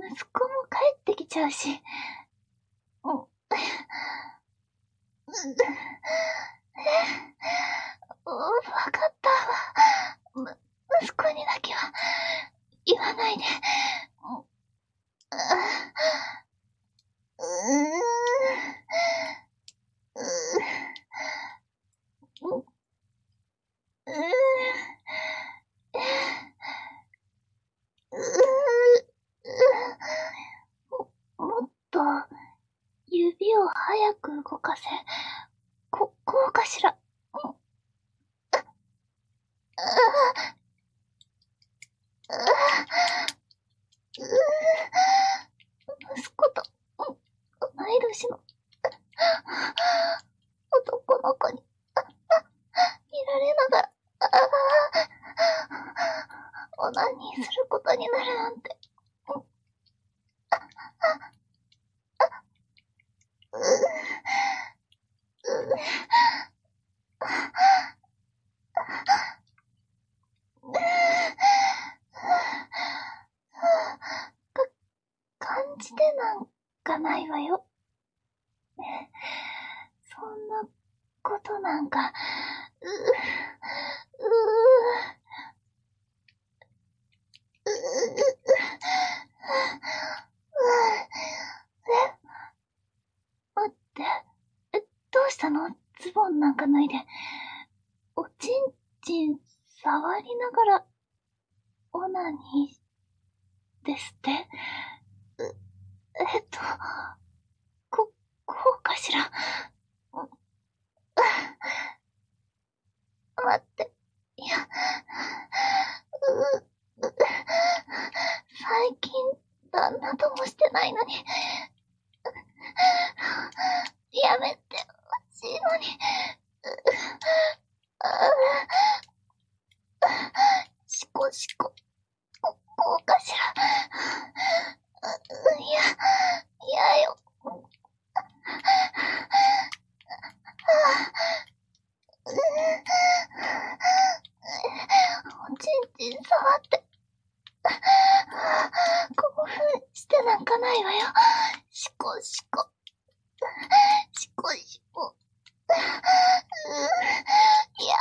息子も帰ってきちゃうし。わかったわ。息子にだけは言わないで。もっと指を早く動かせ。こうかしら。息子と同い年の男の子に見られながらオナニーすることになるなんて。感じてなんかないわよ。そんなことなんか、待って、どうしたの？ズボンなんか脱いで。おちんちん触りながら、オナニーですって？こうかしら。待って。いや、最近、旦那ともしてないのに。やめてほしいのに。しこ。こうかしら。いやよ。おちんちん触って。興奮してなんかないわよ。しこ。いや。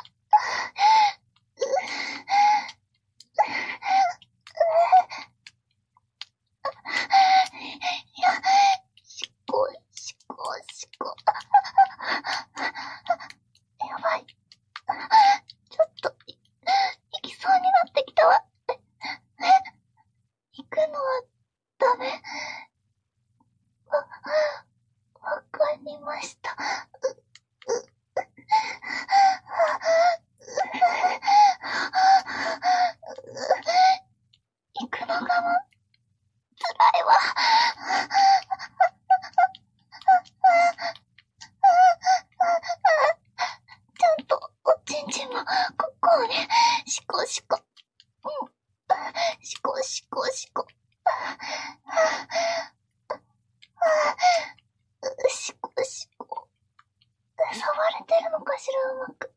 しこ。やばい。ちょっと、行きそうになってきたわ。行くのはダメ。わかりました。行くの我慢、辛いわ。ちゃんとおちんちんもこうね。しこ。しこ。触れてるのかしら、うまく。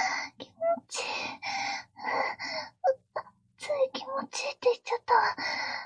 気持ちいいって言っちゃったわ。